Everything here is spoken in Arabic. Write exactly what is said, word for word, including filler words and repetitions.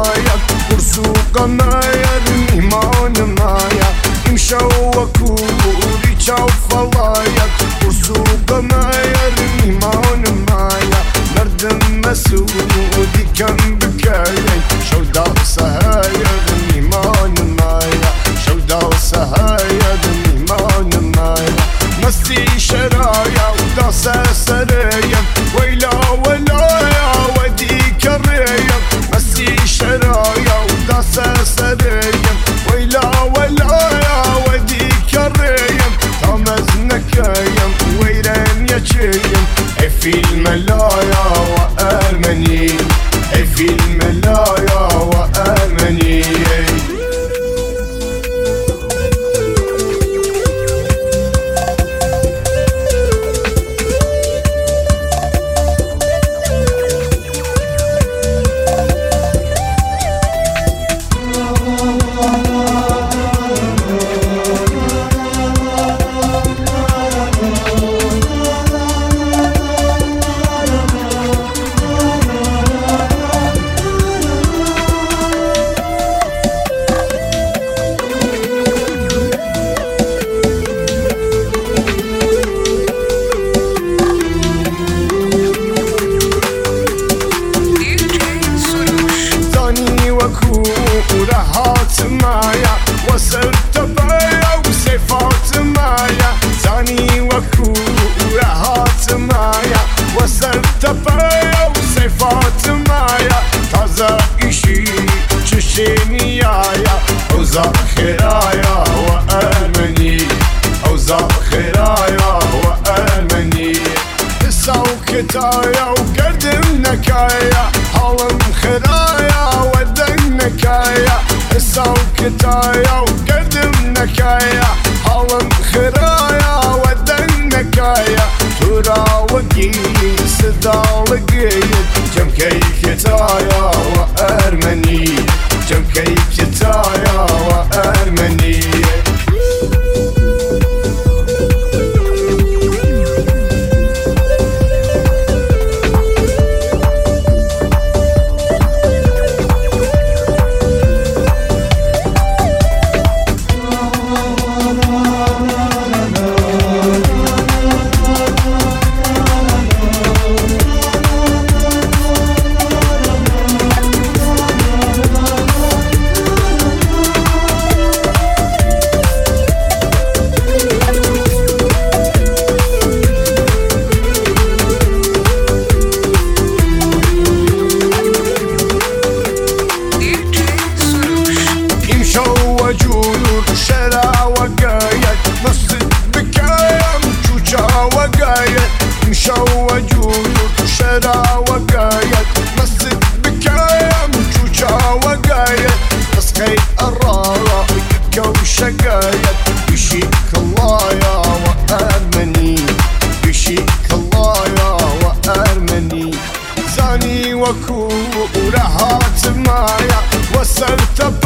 فلايا برسوق مايا الميمان مايا مشوكو ريتشا فلايا برسوق مايا الميمان مايا مرد مسودي كان بكايا شودا سهايا الميمان مايا شودا سهايا الميمان مايا مستي شرايا وداسة سريا ويلا ولا يا ودي كريا مستي شرايا وداسة سريا ويلا ولا يا ودي كريا تمزنك يا ويران يا شيم في الملايا وآمني في الملايا وآمني ورهات مايا وصلت بيا وسيفات مايا زاني وكو ورهات مايا وصلت بيا وسيفات مايا تازا إشي تشينيايا أوزا خيرايا وآمني أوزا خيرايا وآمني سوكتايا وقدم نكايا حالم خيرايا ودنكايا سوكتايا وقدم نكايا حالم خيرايا ودنكايا ترى وقي سدا لقيت جم كيكتايا وأرمني جم كيكتايا وأرمني وجود شرا وقايد نصد بكايا مجوجا وقايد مشو وجود شرا وقايد نصد بكايا مجوجا وقايد نسقي الرارة كوشقايد بشيك الله يا وأرمني بشيك الله يا وأرمني زاني وكو ورهات مايا وصلت